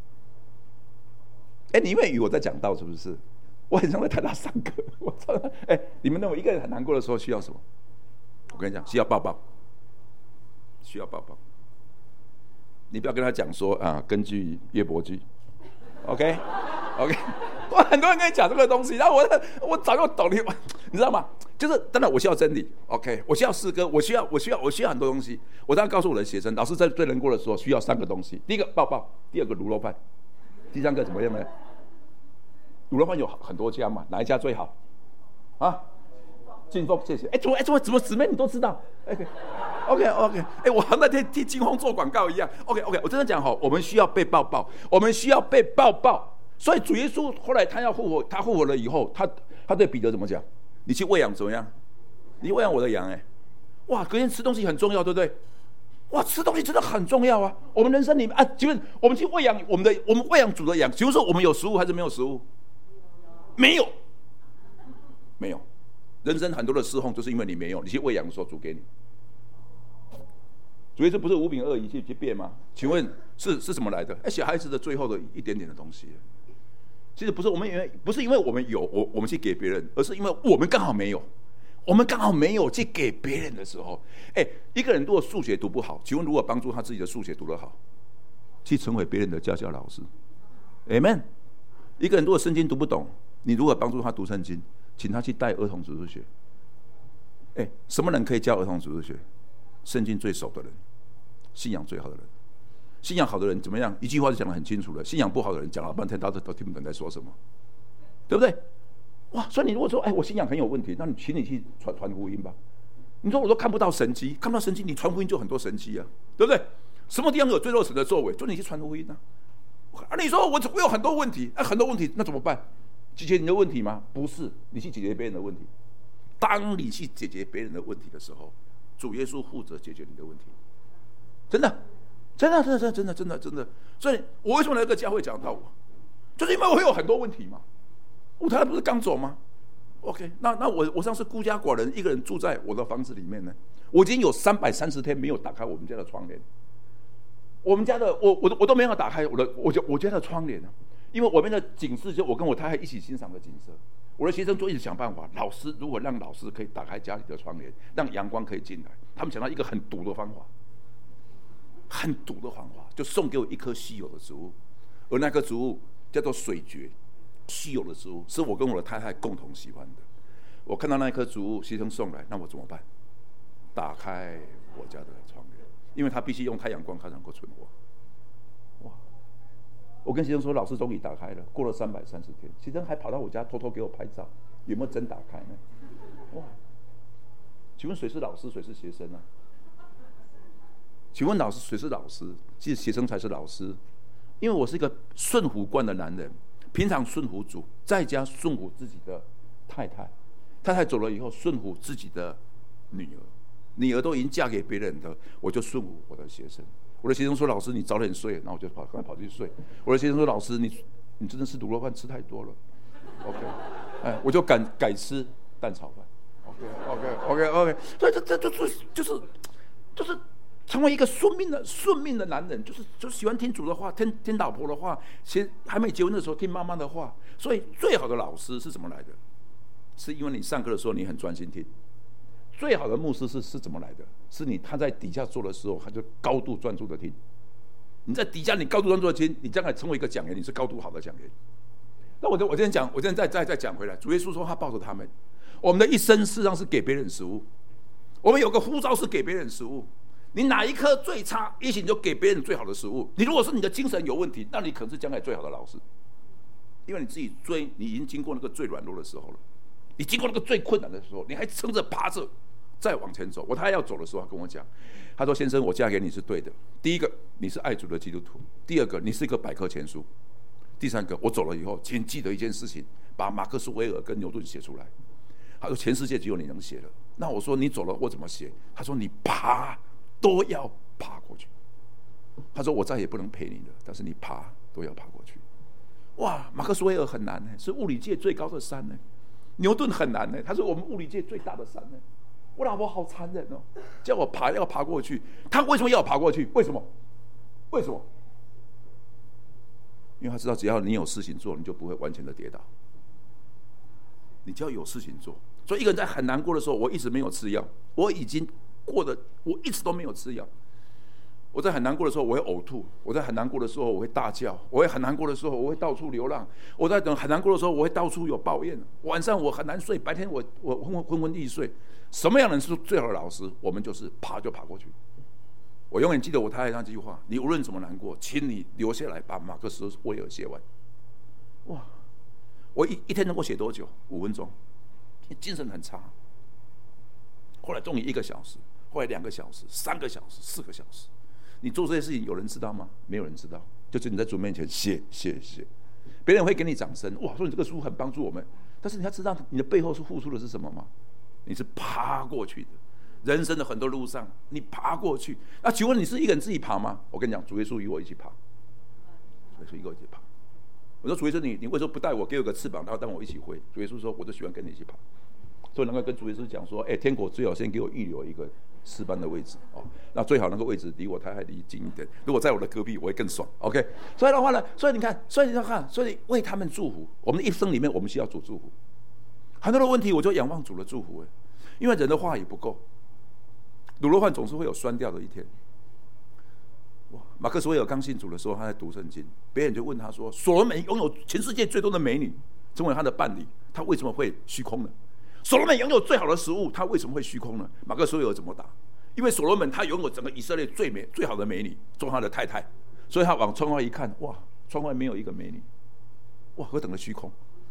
哎，你以为我在讲道是不是？我很常在台大上课。我操！哎，你们认为一个人很难过的时候需要什么？我跟你讲，需要抱抱，需要抱抱。你不要跟他讲说啊，根据约伯记 ，OK OK。我很多人跟你讲这个东西，然后我我早就懂你，你知道吗？就是当然我需要真理 ，OK， 我需要诗歌，我需要我需要我需要很多东西。我当然告诉我的学生，老师在最难过的时候需要三个东西：第一个抱抱，第二个卤肉饭，第三个怎么样呢？卤肉饭有很多家嘛，哪一家最好？啊，劲风，谢谢。哎，怎么哎怎么怎么姊妹你都知道 ？OK OK OK， 哎，我好像在替金风做广告一样。OK OK， 我真的讲哈，我们需要被抱抱，我们需要被抱抱。所以主耶稣后来他要复活，他复活了以后，他他对彼得怎么讲？你去喂养怎么样？你喂养我的羊、欸，哎，哇，隔天吃东西很重要，对不对？ 哇，吃东西真的很重要啊！我们人生里面啊，请问我们去喂养我们的，我们喂养主的羊，请问说我们有食物还是没有食物？没有，没有。人生很多的失控，就是因为你没有，你去喂养的时候，主给你。主耶稣不是五饼二鱼去去变吗？请问是是什么来的？哎，小孩子的最后的一点点的东西。其实不是我们因为不是因为我们有，我我们去给别人，而是因为我们刚好没有，我们刚好没有去给别人的时候，哎，一个人如果数学读不好，请问如果帮助他自己的数学读得好，去成为别人的家教老师 ，Amen。一个人如果圣经读不懂，你如果帮助他读圣经，请他去带儿童主日学。哎，什么人可以教儿童主日学？圣经最熟的人，信仰最好的人。信仰好的人怎么样？一句话就讲得很清楚了。信仰不好的人讲了半天，他都都听不懂在说什么，对不对？哇！所以你如果说，哎，我信仰很有问题，那你请你去传传福音吧。你说我都看不到神迹，看不到神迹，你传福音就很多神迹啊，对不对？什么地方有最弱神的作为，就你去传福音啊。啊，你说我我有很多问题，啊，很多问题，那怎么办？解决你的问题吗？不是，你去解决别人的问题。当你去解决别人的问题的时候，主耶稣负责解决你的问题，真的。真的，真的，真的，真的，真的。所以，我为什么来这个教会讲到我，就是因为我有很多问题嘛。我他不是刚走吗 ？OK， 那那我我上次孤家寡人，一个人住在我的房子里面呢。我已经有三百三十天没有打开我们家的窗帘。我们家的我我我都没有打开我的我我家的窗帘啊，因为我们的景色就我跟我太太一起欣赏的景色。我的学生就一直想办法，老师如果让老师可以打开家里的窗帘，让阳光可以进来，他们想到一个很毒的方法。很毒的方法，就送给我一棵稀有的植物，而那棵植物叫做水蕨，稀有的植物是我跟我的太太共同喜欢的。我看到那棵植物，学生送来，那我怎么办？打开我家的窗帘，因为它必须用太阳光才能够存活。哇！我跟学生说，老师终于打开了，过了三百三十天，学生还跑到我家偷偷给我拍照，有没有真打开呢？哇！请问谁是老师，谁是学生啊？请问老师谁是老师？其实学生才是老师，因为我是一个顺服惯的男人，平常顺服主，在家顺服自己的太太，太太走了以后顺服自己的女儿，女儿都已经嫁给别人的，我就顺服我的学生。我的学生说：“老师，你早点睡。”然后我就跑，赶快跑去睡。我的学生说：“老师，你你真的是卤肉饭吃太多了。” OK， 哎，我就改改吃蛋炒饭。OK OK OK OK， 所以这这就是就是就是。成为一个顺命的顺命的男人，就是就是喜欢听主的话，听听老婆的话，先还没结婚的时候听妈妈的话。所以最好的老师是怎么来的？是因为你上课的时候你很专心听。最好的牧师是是怎么来的？是你他在底下做的时候，他就高度专注的听。你在底下你高度专注的听，你将来成为一个讲员，你是高度好的讲员。那我我今天讲，我今天再再再讲回来，主耶稣说他抱着他们，我们的一生事实上是给别人食物，我们有个呼召是给别人食物。你哪一科最差，也许你就给别人最好的食物。你如果是你的精神有问题，那你可能是将来最好的老师，因为你自己追，你已经经过那个最软弱的时候了，你经过那个最困难的时候，你还撑着爬着再往前走。我太太要走的时候，他跟我讲，他说：“先生，我嫁给你是对的。第一个，你是爱主的基督徒；第二个，你是一个百科全书；第三个，我走了以后，请记得一件事情，把马克思韦尔跟牛顿写出来。”他说：“全世界只有你能写了。”那我说：“你走了，我怎么写？”他说：“你爬。”都要爬过去。他说：“我再也不能陪你了，但是你爬都要爬过去。”哇，马克思韦尔很难呢，是物理界最高的山呢。牛顿很难呢，他是我们物理界最大的山呢。我老婆好残忍哦，叫我爬要爬过去。他为什么要爬过去？为什么？为什么？因为他知道，只要你有事情做，你就不会完全的跌倒。你只要有事情做。所以一个人在很难过的时候，我一直没有吃药，我已经。过的我一直都没有吃药。我在很难过的时候，我会呕吐；我在很难过的时候，我会大叫；我会很难过的时候，我会到处流浪；我在等很难过的时候，我会到处有抱怨。晚上我很难睡，白天我我昏昏昏欲睡。什么样的人是最好的老师？我们就是爬就爬过去。我永远记得我太太那句话：你无论怎么难过，请你留下来把马克思韦尔写完。哇！我一一天能够写多久？五分钟，精神很差。后来终于一个小时。后来两个小时、三个小时、四个小时，你做这些事情有人知道吗？没有人知道，就是你在主面前写写写，别人会给你掌声，哇，说你这个书很帮助我们。但是你要知道，你的背后是付出的是什么吗？你是爬过去的， 人生的很多路上，你爬过去。那请问你是一个人自己爬吗？我跟你讲，主耶稣与我一起爬，主耶稣与我一起爬。我说主耶稣，你你为什么不带我，给我个翅膀，然后带我一起飞？主耶稣说，我就喜欢跟你一起爬。所以能够跟主耶稣讲说，哎，天国最好先给我预留一个诗班的位置哦，那最好那个位置离我太太离近一点。如果在我的隔壁，我会更爽。OK， 所以的话呢，所以你看，所以你要看，所以为他们祝福。我们的一生里面，我们需要主祝福。很多的问题，我就仰望主的祝福，因为人的话也不够，卤肉饭总是会有酸掉的一天。马克·索维尔刚信主的时候，他在读圣经，别人就问他说：“所罗门拥有全世界最多的美女，成为他的伴侣，他为什么会虚空呢？所罗门拥有最好的食物，他为什么会虚空呢？”马克·索维尔怎么答？因为所罗门他拥有整个以色列最美、最好的美女做他的太太，所以他往窗外一看，哇，窗外没有一个美女，哇，何等的虚空！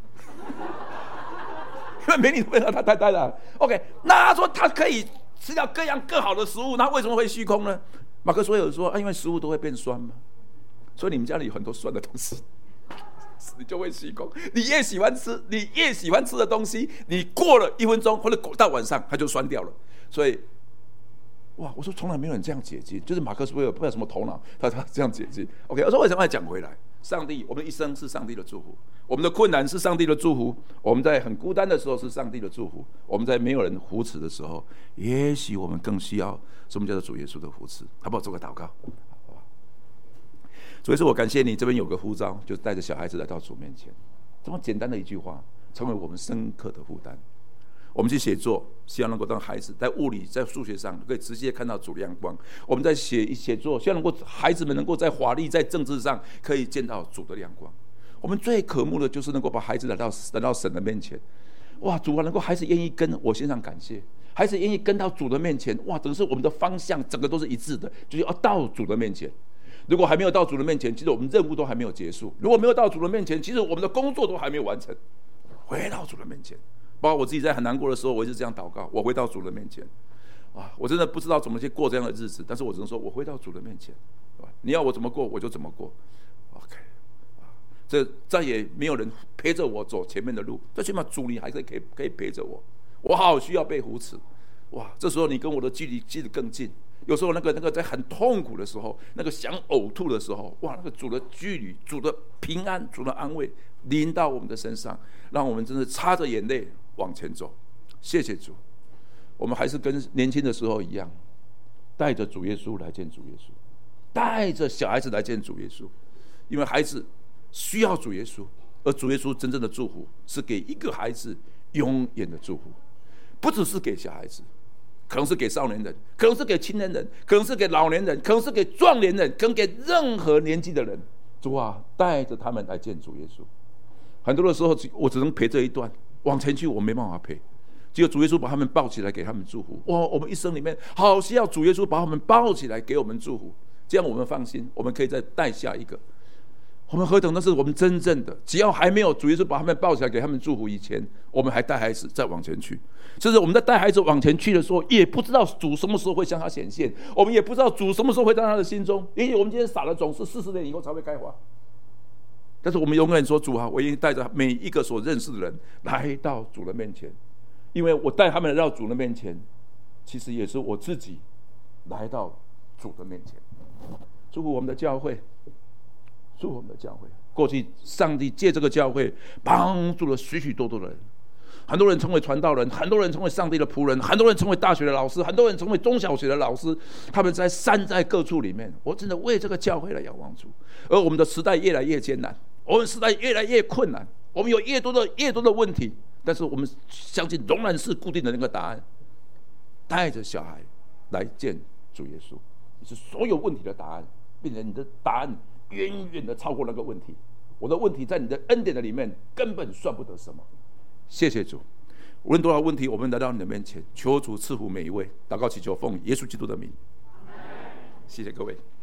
因为美女都被他太太了。OK， 那他说他可以吃到各样各好的食物，那为什么会虚空呢？马克·索维尔说：“啊，因为食物都会变酸嘛，所以你们家里有很多酸的东西，你就会虚空。你越喜欢吃，你越喜欢吃的东西，你过了一分钟或者到晚上，它就酸掉了。所以，哇，我说从来没有人这样解经，就是马克·索维尔不知道什么头脑，他他这样解经。OK， 我说为什么要讲回来？上帝，我们的一生是上帝的祝福，我们的困难是上帝的祝福，我们在很孤单的时候是上帝的祝福，我们在没有人扶持的时候，也许我们更需要什么叫做主耶稣的扶持，好不好？做个祷告，好吧？主耶稣，我感谢你，这边有个呼召，就带着小孩子来到主面前，这么简单的一句话，成为我们深刻的负担。我们去写作，希望能够让孩子在物理、在数学上可以直接看到主的阳光。我们在写写作，希望能够孩子们能够在法律、在政治上可以见到主的亮光。我们最渴慕的就是能够把孩子来到来到神的面前。哇，主啊，能够孩子愿意跟我献上感谢，孩子愿意跟到主的面前，哇，等于是我们的方向整个都是一致的，就是要到主的面前。如果还没有到主的面前，其实我们任务都还没有结束；如果没有到主的面前，其实我们的工作都还没有完成。回到主的面前。包括我自己在很难过的时候，我一直这样祷告：我回到主的面前。啊，我真的不知道怎么去过这样的日子，但是我只能说，我回到主的面前。你要我怎么过，我就怎么过。OK， 这再也没有人陪着我走前面的路，最起码主你还是可以可以陪着我。我好需要被扶持。哇，这时候你跟我的距离距离更近。有时候那个那个在很痛苦的时候，那个想呕吐的时候，哇，那个主的距离、主的平安、主的安慰临到我们的身上，让我们真的擦着眼泪往前走。谢谢主，我们还是跟年轻的时候一样，带着主耶稣来见主耶稣，带着小孩子来见主耶稣，因为孩子需要主耶稣，而主耶稣真正的祝福是给一个孩子永远的祝福，不只是给小孩子，可能是给少年人，可能是给青年人，可能是给老年人，可能是给壮年人，可能给任何年纪的人。主啊，带着他们来见主耶稣。很多的时候，我只能陪这一段，往前去我没办法陪，只有主耶稣把他们抱起来，给他们祝福。哇，我们一生里面好需要主耶稣把他们抱起来，给我们祝福，这样我们放心，我们可以再带下一个。我们何等那是我们真正的，只要还没有主耶稣把他们抱起来给他们祝福以前，我们还带孩子再往前去。甚至我们在带孩子往前去的时候，也不知道主什么时候会向他显现，我们也不知道主什么时候会在他的心中。也许我们今天撒的种是四十年以后才会开花，但是我们永远说：主啊，我愿意带着每一个所认识的人来到主的面前，因为我带他们来到主的面前，其实也是我自己来到主的面前。祝福我们的教会，祝福我们的教会。过去上帝借这个教会帮助了许许多多的人，很多人成为传道人，很多人成为上帝的仆人，很多人成为大学的老师，很多人成为中小学的老师。他们在山在各处里面，我真的为这个教会来仰望主。而我们的时代越来越艰难，我们时代越来越困难，我们有越多的越多的问题，但是我们相信仍然是固定的那个答案：带着小孩来见主耶稣，是所有问题的答案，并且你的答案远远的超过那个问题。我的问题在你的恩典的里面根本算不得什么。谢谢主，无论多少问题，我们来到你的面前，求主赐福每一位。祷告祈求奉耶稣基督的名，谢谢各位。